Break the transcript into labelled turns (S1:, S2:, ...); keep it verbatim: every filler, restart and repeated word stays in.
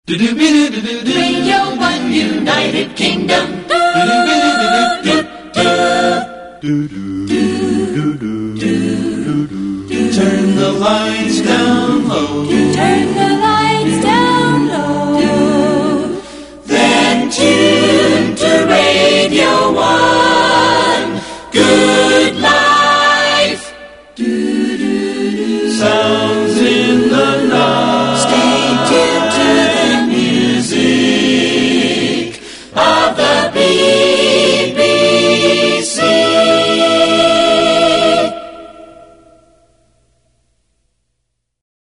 S1: Radio One United Kingdom. Turn the lights down low. Turn the